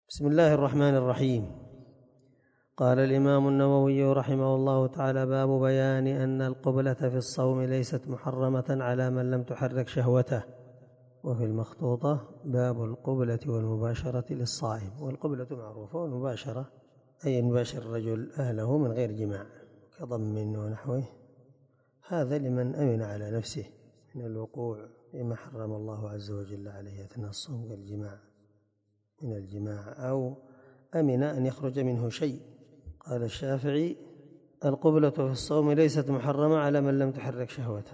بسم الله الرحمن الرحيم. قال الإمام النووي رحمه الله تعالى: باب بيان أن القبلة في الصوم ليست محرمة على من لم تحرك شهوته. وفي المخطوطة: باب القبلة والمباشرة للصائم. والقبلة معروفة، والمباشرة أي يباشر الرجل أهله من غير جماع كضم ونحوه، هذا لمن أمن على نفسه من الوقوع فيما حرم الله عز وجل عليه أثناء الصوم كالجماع من الجماع، أو أمن أن يخرج منه شيء. قال الشافعي: القبلة في الصوم ليست محرمة على من لم تحرك شهوته،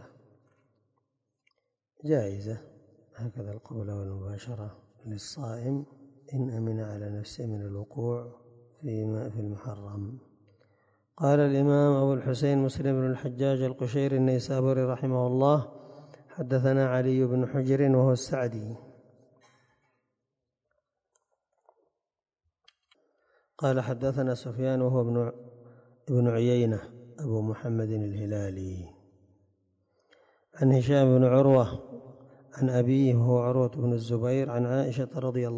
جائزة هكذا القبلة والمباشرة للصائم إن أمن على نفسه من الوقوع في المحرم. قال الإمام أبو الحسين مسلم بن الحجاج القشيري النيسابوري رحمه الله: حدثنا علي بن حجر وهو السعدي قال حدثنا سفيان وهو ابن عيينة أبو محمد الهلالي عن هشام بن عروة عن أبيه وهو عروة بن الزبير عن عائشة رضي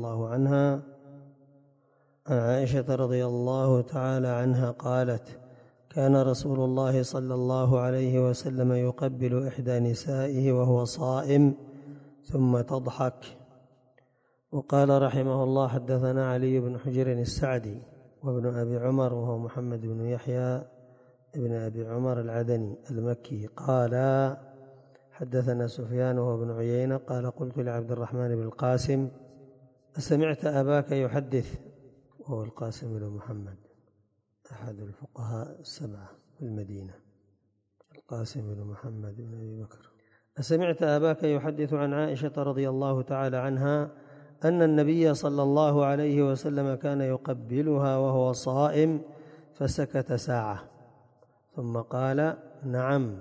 الله تعالى عنها قالت: كان رسول الله صلى الله عليه وسلم يقبل إحدى نسائه وهو صائم ثم تضحك. وقال رحمه الله: حدثنا علي بن حجر السعدي وابن أبي عمر وهو محمد بن يحيى ابن أبي عمر العدني المكي قال: حدثنا سفيان وهو ابن عيينة قال: قلت لعبد الرحمن بن القاسم: أسمعت أباك يحدث؟ وهو القاسم بن محمد أحد الفقهاء السبعة في المدينة، القاسم بن محمد بن أبي بكر: أسمعت أباك يحدث عن عائشة رضي الله تعالى عنها أن النبي صلى الله عليه وسلم كان يقبلها وهو صائم، فسكت ساعة ثم قال: نعم.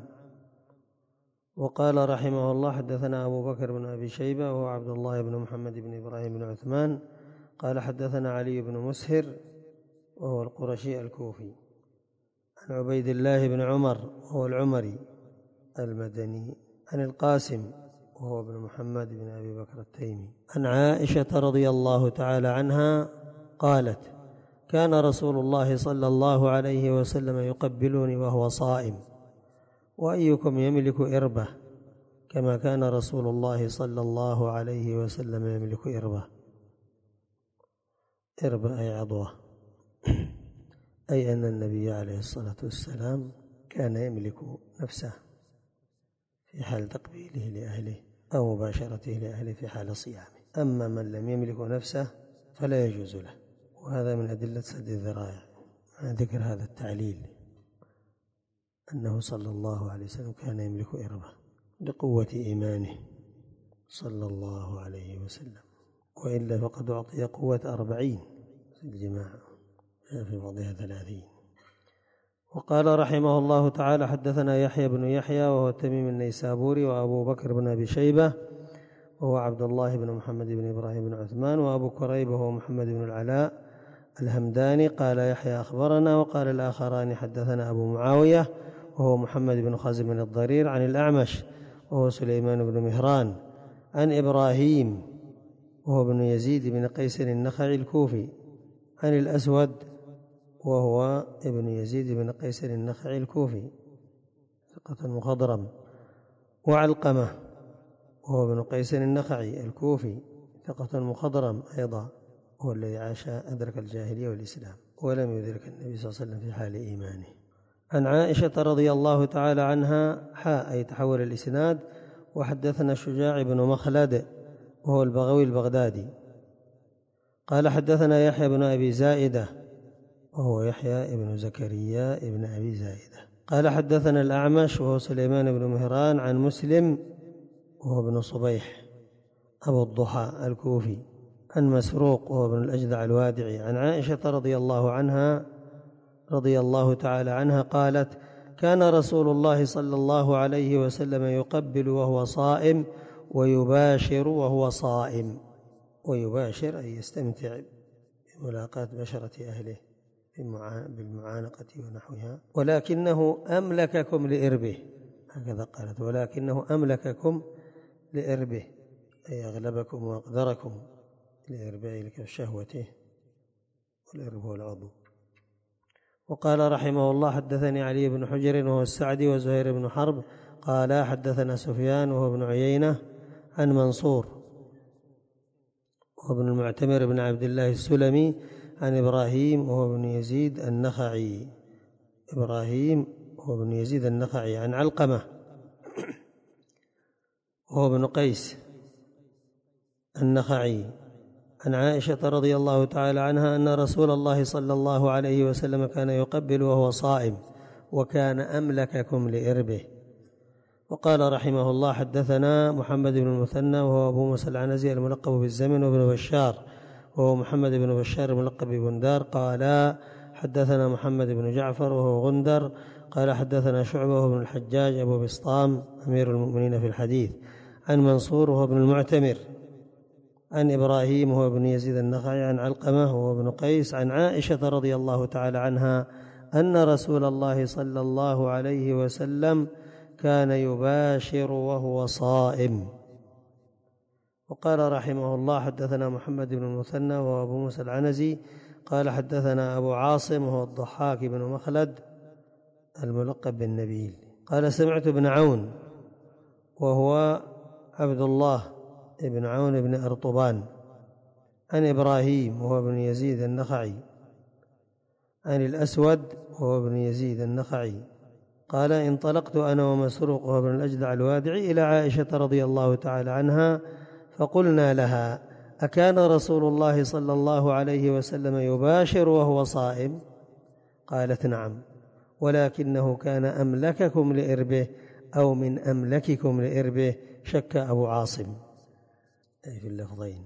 وقال رحمه الله: حدثنا أبو بكر بن أبي شيبة وهو عبد الله بن محمد بن إبراهيم بن عثمان قال: حدثنا علي بن مسهر وهو القرشي الكوفي عن عبيد الله بن عمر وهو العمري المدني عن القاسم وهو ابن محمد بن أبي بكر التيمي عن عائشة رضي الله تعالى عنها قالت: كان رسول الله صلى الله عليه وسلم يقبلني وهو صائم، وأيكم يملك إربة كما كان رسول الله صلى الله عليه وسلم يملك إربة أي عضوة، أي أن النبي عليه الصلاة والسلام كان يملك نفسه في حال تقبيله لأهله أو مباشرته لأهله في حال صيامه. أما من لم يملك نفسه فلا يجوز له، وهذا من أدلة سد الذرائع مع ذكر هذا التعليل أنه صلى الله عليه وسلم كان يملك إربة لقوة إيمانه صلى الله عليه وسلم، وإلا فقد أعطي قوة 40 في الجماع في بعضها 30. وقال رحمه الله تعالى: حدثنا يحيى بن يحيى وهو تميم النيسابوري وأبو بكر بن أبي شيبة وهو عبد الله بن محمد بن إبراهيم بن عثمان وأبو كريب وهو محمد بن العلاء الهمداني قال يحيى أخبرنا. وقال الآخران: حدثنا أبو معاوية وهو محمد بن خازم الضرير عن الأعمش وهو سليمان بن مهران عن إبراهيم وهو بن يزيد بن قيس النخعي الكوفي عن الأسود وهو ابن يزيد بن قيس النخعي الكوفي ثقة مخضرم، وعلقمة وهو ابن قيس النخعي الكوفي ثقة مخضرم أيضا، هو الذي عاش أدرك الجاهلية والإسلام ولم يدرك النبي صلى الله عليه وسلم في حال إيمانه. عن عائشة رضي الله تعالى عنها أي تحول الإسناد. وحدثنا شجاع بن مخلد وهو البغوي البغدادي قال: حدثنا يحيى بن أبي زائدة وهو يحيى بن زكريا بن أبي زائدة قال: حدثنا الأعمش وهو سليمان بن مهران عن مسلم وهو ابن صبيح أبو الضحى الكوفي عن مسروق وهو ابن الأجدع الوادعي عن عائشة رضي الله تعالى عنها قالت: كان رسول الله صلى الله عليه وسلم يقبل وهو صائم ويباشر وهو صائم. ويباشر أي يستمتع بملاقاة بشرة أهله بالمعانقة ونحوها. ولكنه أملككم لإربه، هكذا قالت: ولكنه أملككم لإربه أي أغلبكم وأقدركم لإربه شهوته والإرب هو العضو. وقال رحمه الله حدثني علي بن حجر وهو السعدي وزهير بن حرب قال حدثنا سفيان وهو ابن عيينة عن منصور وابن المعتمر بن عبد الله السلمي عن إبراهيم وهو ابن يزيد النخعي. إبراهيم هو ابن يزيد النخعي عن علقمة وهو ابن قيس النخعي عن عائشة رضي الله تعالى عنها أن رسول الله صلى الله عليه وسلم كان يقبل وهو صائم وكان أملككم لإربه. وقال رحمه الله حدثنا محمد بن المثنى وهو أبو موسى العنزي الملقب بالزمن وابن بشار وهو محمد بن بشار الملقب ببندار قال حدثنا محمد بن جعفر وهو غندر قال حدثنا شعبة وهو ابن الحجاج أبو بسطام أمير المؤمنين في الحديث عن منصور وهو ابن المعتمر عن إبراهيم وهو ابن يزيد النخعي عن علقمة وهو ابن قيس عن عائشة رضي الله تعالى عنها أن رسول الله صلى الله عليه وسلم كان يباشر وهو صائم. وقال رحمه الله حدثنا محمد بن المثنى وهو أبو موسى العنزي قال حدثنا أبو عاصم وهو الضحاك بن مخلد الملقب بالنبيل قال سمعت ابن عون وهو عبد الله ابن عون بن أرطبان عن إبراهيم وهو ابن يزيد النخعي عن الأسود وهو ابن يزيد النخعي قال انطلقت أنا ومسروق وهو ابن الأجدع الوادعي إلى عائشة رضي الله تعالى عنها فقلنا لها أكان رسول الله صلى الله عليه وسلم يباشر وهو صائم؟ قالت نعم ولكنه كان أملككم لإربه أو من أملككم لإربه شك أبو عاصم أي في اللفظين.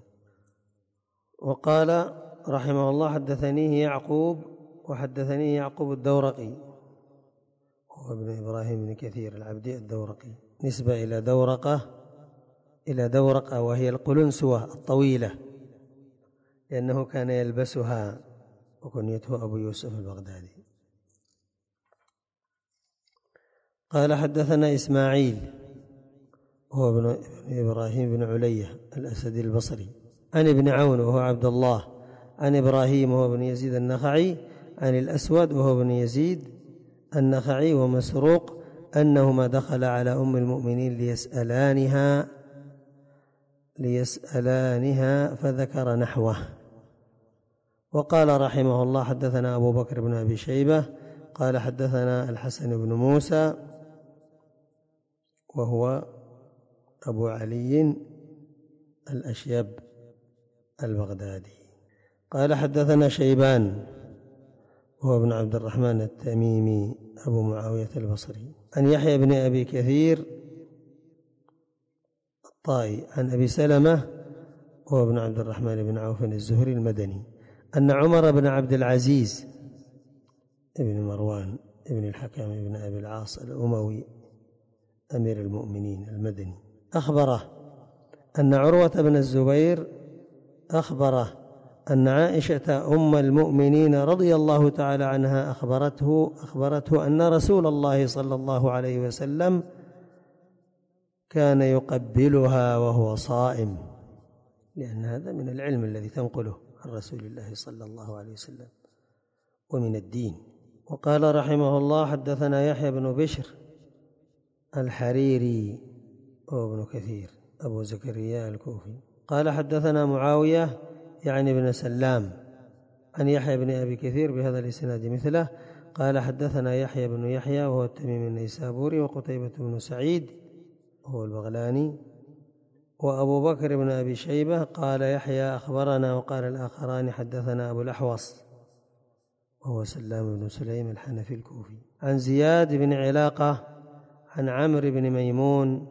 وقال رحمه الله حدثنيه يعقوب وحدثنيه يعقوب الدورقي هو ابن إبراهيم بن كثير العبدي الدورقي نسبة إلى دورقة وهي القلنسوة الطويلة لأنه كان يلبسها وكنيته أبو يوسف البغدادي. قال حدثنا إسماعيل هو ابن إبراهيم بن علية الأسدي البصري عن ابن عون وهو عبد الله عن إبراهيم وهو ابن يزيد النخعي عن الأسود وهو ابن يزيد النخعي ومسروق أنهما دخل على أم المؤمنين ليسألانها فذكر نحوه. وقال رحمه الله حدثنا أبو بكر بن أبي شيبة قال حدثنا الحسن بن موسى وهو أبو علي الأشيب البغدادي قال حدثنا شيبان وهو ابن عبد الرحمن التميمي أبو معاوية البصري عن يحيى بن أبي كثير الطائي عن أبي سلمة وهو ابن عبد الرحمن بن عوف الزهري المدني أن عمر بن عبد العزيز ابن مروان ابن الحكم ابن أبي العاص الأموي أمير المؤمنين المدني أخبره أن عروة بن الزبير أخبره أن عائشة أم المؤمنين رضي الله تعالى عنها أخبرته أن رسول الله صلى الله عليه وسلم كان يقبلها وهو صائم لأن هذا من العلم الذي تنقله عن رسول الله صلى الله عليه وسلم ومن الدين. وقال رحمه الله حدثنا يحيى بن بشر الحريري وهو ابن كثير أبو زكريا الكوفي قال حدثنا معاوية يعني بن سلام عن يحيى بن أبي كثير بهذا الإسناد مثله قال حدثنا يحيى بن يحيى وهو التميمي النيسابوري وقتيبة بن سعيد وهو البغلاني وأبو بكر بن أبي شيبة قال يحيى أخبرنا وقال الآخران حدثنا أبو الأحوص وهو سلام بن سليم الحنفي الكوفي عن زياد بن علاقة عن عمرو بن ميمون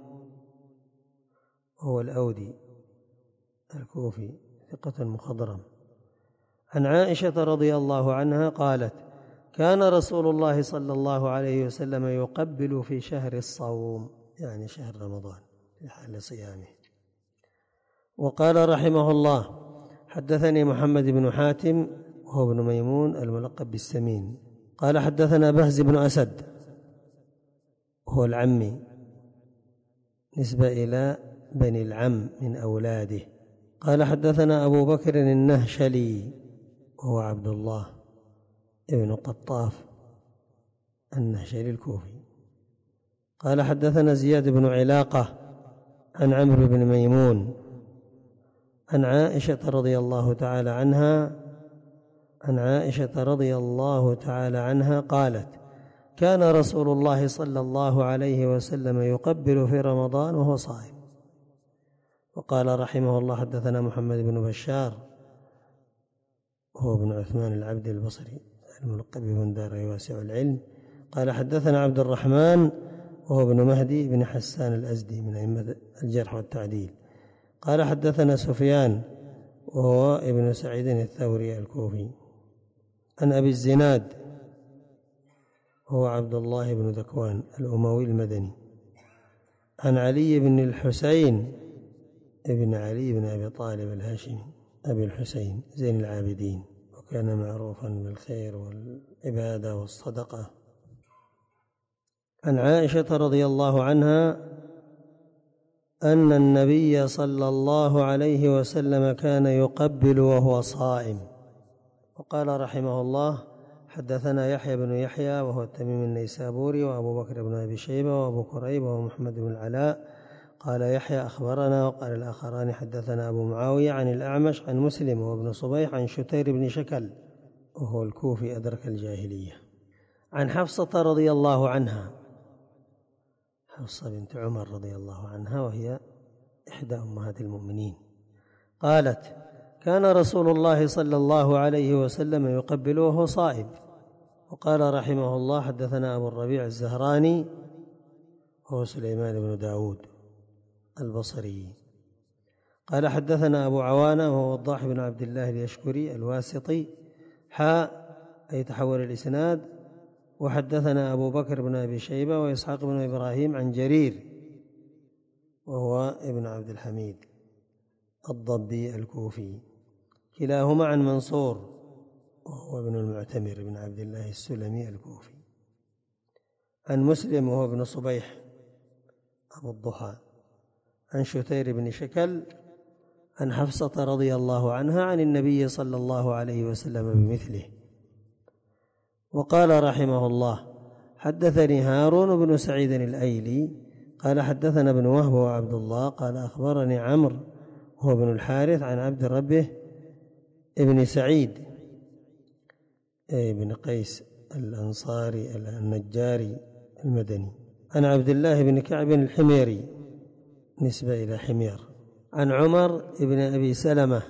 وهو الأودي الكوفي ثقة مخضرم عن عائشة رضي الله عنها قالت كان رسول الله صلى الله عليه وسلم يقبل في شهر الصوم يعني شهر رمضان في حال صيامه. وقال رحمه الله حدثني محمد بن حاتم وهو ابن ميمون الملقب بالسمين قال حدثنا بهز بن أسد هو العمي نسبة إلى بني العم من أولاده قال حدثنا أبو بكر النهشلي وهو عبد الله ابن قطاف النهشلي الكوفي. قال حدثنا زياد بن علاقة عن عمرو بن ميمون عن عائشة رضي الله تعالى عنها قالت: كان رسول الله صلى الله عليه وسلم يقبل في رمضان وهو صائم. وقال رحمه الله: حدثنا محمد بن بشار وهو بن عثمان العبد البصري الملقب بن دار واسع العلم. قال حدثنا عبد الرحمن وهو ابن مهدي بن حسان الأزدي من أئمة الجرح والتعديل. قال حدثنا سفيان وهو ابن سعيد الثوري الكوفي عن أبي الزناد هو عبد الله بن ذكوان الأموي المدني عن علي بن الحسين ابن علي بن أبي طالب الهاشمي أبي الحسين زين العابدين، وكان معروفا بالخير والعبادة والصدقة. عن عائشة رضي الله عنها أن النبي صلى الله عليه وسلم كان يقبل وهو صائم. وقال رحمه الله: حدثنا يحيى بن يحيى وهو التميمي النيسابوري وأبو بكر بن أبي شيبة وأبو كريب وهو محمد بن العلاء. قال يحيى: أخبرنا. وقال الآخران: حدثنا أبو معاوية عن الأعمش عن مسلم وابن صبيح عن شتير بن شكل وهو الكوفي أدرك الجاهلية. عن حفصة رضي الله عنها، حفصة بنت عمر رضي الله عنها وهي إحدى أمهات المؤمنين، قالت: كان رسول الله صلى الله عليه وسلم يقبل وهو صائم. وقال رحمه الله: حدثنا أبو الربيع الزهراني وهو سليمان بن داود البصري. قال حدثنا أبو عوانة وهو وضاح بن عبد الله اليشكري الواسطي أي تحول الإسناد. وحدثنا أبو بكر بن أبي شيبة وإسحاق بن إبراهيم عن جرير وهو ابن عبد الحميد الضبي الكوفي، كلاهما عن منصور وهو ابن المعتمر بن عبد الله السلمي الكوفي، عن مسلم وهو ابن صبيح أبو الضحى، عن شتير بن شكل عن حفصة رضي الله عنها عن النبي صلى الله عليه وسلم بمثله. وقال رحمه الله: حدثني هارون بن سعيد الأيلي قال حدثنا ابن وهب وعبد الله قال أخبرني عمرو هو ابن الحارث عن عبد ربه ابن سعيد ابن قيس الأنصاري النجاري المدني عن عبد الله بن كعب الحميري نسبة إلى حمير، عن عمر بن أبي سلمة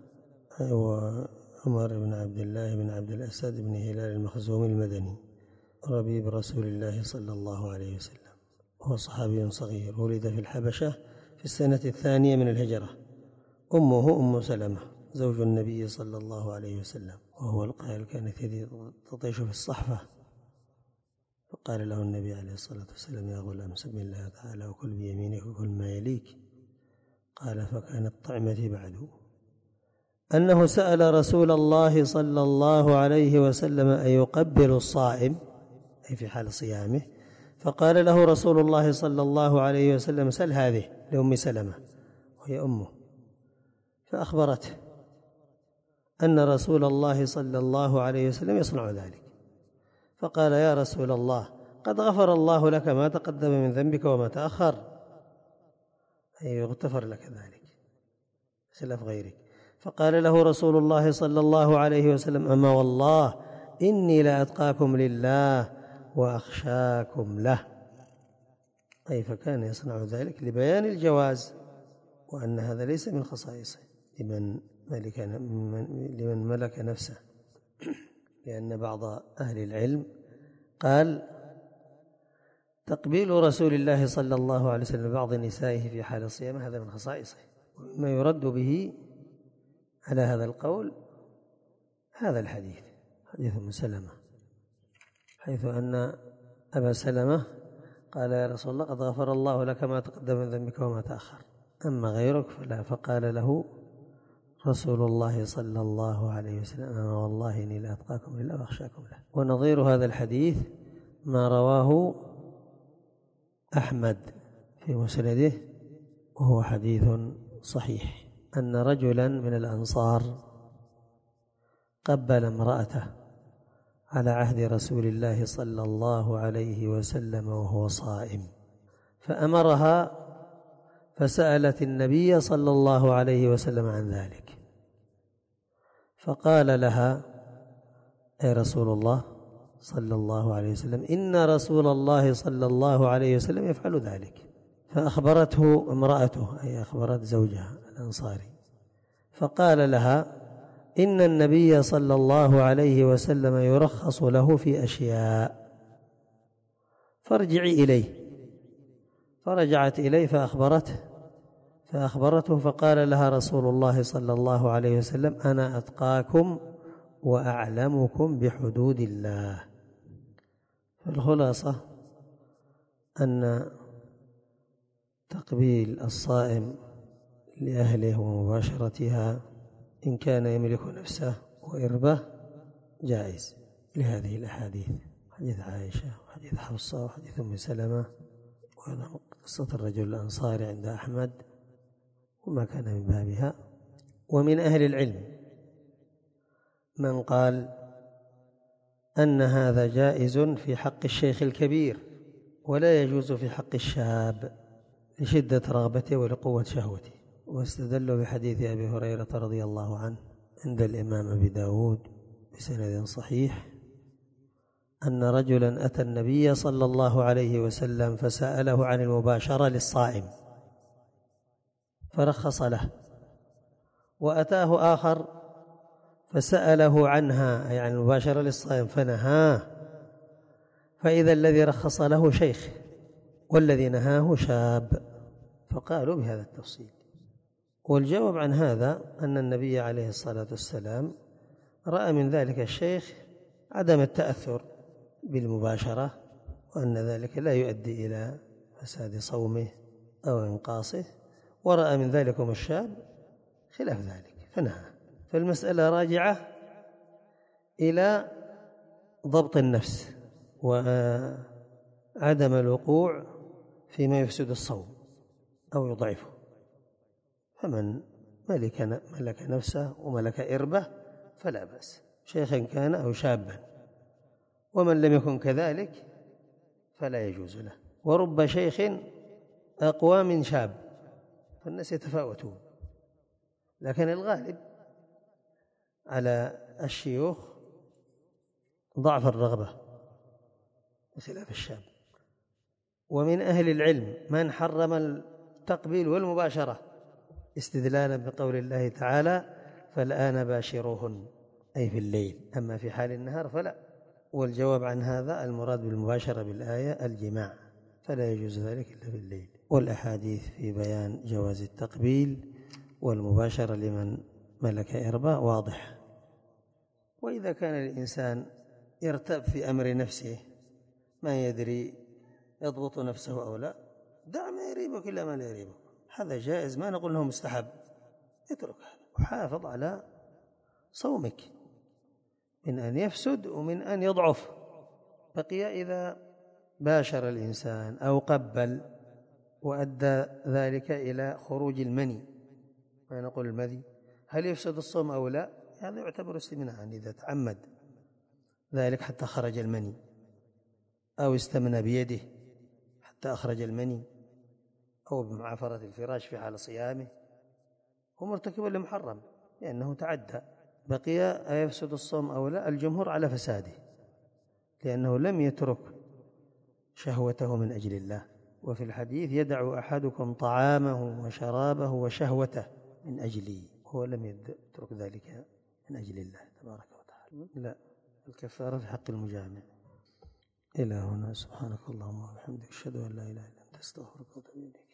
وعمر بن عبد الله بن عبد الأسد بن هلال المخزومي المدني ربيب رسول الله صلى الله عليه وسلم، وهو صحابي صغير ولد في الحبشة في السنة 2 من الهجرة. أمه أم سلمة زوج النبي صلى الله عليه وسلم، وهو القائل: كانت يدي تطيش في الصحفة، فقال له النبي عليه الصلاة والسلام: يا غلام سم الله تعالى وكل بيمينك وكل ما يليك. قال: فكانت طعمتي بعد أنه سأل رسول الله صلى الله عليه وسلم أيقبل الصائم أي في حال صيامه، فقال له رسول الله صلى الله عليه وسلم: سل هذه لأم سلمة وهي أمه، فأخبرته أن رسول الله صلى الله عليه وسلم يصنع ذلك، فقال: يا رسول الله قد غفر الله لك ما تقدم من ذنبك وما تأخر، أي يغتفر لك ذلك سلف غيرك. فقال له رسول الله صلى الله عليه وسلم: أما والله إني لأتقاكم لله وأخشاكم له، أي فكان يصنع ذلك لبيان الجواز وأن هذا ليس من خصائصه لمن ملك نفسه، لأن بعض أهل العلم قال: تقبيل رسول الله صلى الله عليه وسلم بعض نسائه في حال الصيام هذا من خصائصه، ومما يرد به على هذا القول هذا الحديث، حديث أم سلمة، حيث أن أبا سلمة قال: يا رسول الله قد غفر الله لك ما تقدم من ذنبك وما تأخر، أما غيرك فلا. فقال له رسول الله صلى الله عليه وسلم: أما والله إني لأتقاكم لله وأخشاكم له. ونظير هذا الحديث ما رواه أحمد في مسنده وهو حديث صحيح، أن رجلا من الأنصار قبل امرأته على عهد رسول الله صلى الله عليه وسلم وهو صائم، فأمرها فسألت النبي صلى الله عليه وسلم عن ذلك، فقال لها: أي رسول الله صلى الله عليه وسلم، إن رسول الله صلى الله عليه وسلم يفعل ذلك. فأخبرته امرأته، أي أخبرت زوجها الأنصاري، فقال لها: إن النبي صلى الله عليه وسلم يرخص له في أشياء، فارجعي إليه. فرجعت إليه فأخبرته فقال لها رسول الله صلى الله عليه وسلم: أنا أتقاكم وأعلمكم بحدود الله. فالخلاصة أن تقبيل الصائم لأهله ومباشرتها إن كان يملك نفسه وإربه جائز لهذه الأحاديث، حديث عائشة وحديث حفصة وحديث أم سلمة، وأيضا قصة الرجل الأنصاري عند أحمد وما كان من بابها. ومن أهل العلم من قال أن هذا جائز في حق الشيخ الكبير ولا يجوز في حق الشاب لشدة رغبته ولقوة شهوته، واستدلوا بحديث أبي هريرة رضي الله عنه عند الإمام أبي داود بسند صحيح أن رجلا أتى النبي صلى الله عليه وسلم فسأله عن المباشرة للصائم فرخص له، وأتاه آخر فسأله عنها أي عن المباشرة للصائم فنهاه، فإذا الذي رخص له شيخ والذي نهاه شاب، فقالوا بهذا التفصيل. والجواب عن هذا أن النبي عليه الصلاة والسلام رأى من ذلك الشيخ عدم التأثر بالمباشرة، وأن ذلك لا يؤدي إلى فساد صومه أو إنقاصه، ورأى من ذلكم الشاب خلاف ذلك فنهى. فالمسألة راجعة إلى ضبط النفس وعدم الوقوع فيما يفسد الصوم أو يضعفه. فمن ملك نفسه وملك إربه فلا بأس، شيخا كان أو شابا، ومن لم يكن كذلك فلا يجوز له. ورب شيخ أقوى من شاب، فالناس يتفاوتون، لكن الغالب على الشيوخ ضعف الرغبة بخلاف الشاب. ومن أهل العلم من حرم التقبيل والمباشرة استدلالا بقول الله تعالى: فالآن باشروهن، أي في الليل، أما في حال النهار فلا. والجواب عن هذا المراد بالمباشرة بالآية الجماع، فلا يجوز ذلك إلا في الليل. والأحاديث في بيان جواز التقبيل والمباشرة لمن ملك إربا واضح. وإذا كان الإنسان يرتاب في أمر نفسه ما يدري يضبط نفسه أو لا، دع ما يريبك إلا ما لا يريبك، هذا جائز، ما نقول له مستحب، اترك هذا وحافظ على صومك من أن يفسد ومن أن يضعف. بقي إذا باشر الإنسان أو قبل وأدى ذلك إلى خروج المني، ما نقول المذي، هل يفسد الصوم أو لا؟ هذا يعتبر استمناء إذا تعمد ذلك حتى خرج المني، أو استمنى بيده حتى أخرج المني، أو بمعافرة الفراش في حال صيامه، هو مرتكب لمحرم لأنه تعدى. بقي أيفسد الصوم أو لا؟ الجمهور على فساده، لأنه لم يترك شهوته من أجل الله. وفي الحديث: يدع أحدكم طعامه وشرابه وشهوته من أجلي، هو لم يترك ذلك من أجل الله تبارك وتعالى. لا، الكفارة في حق المجامع. إلى هنا، سبحانك اللهم وبحمدك، أشهد أن لا إله إلا أنت، أستغفرك وأتوب إليك.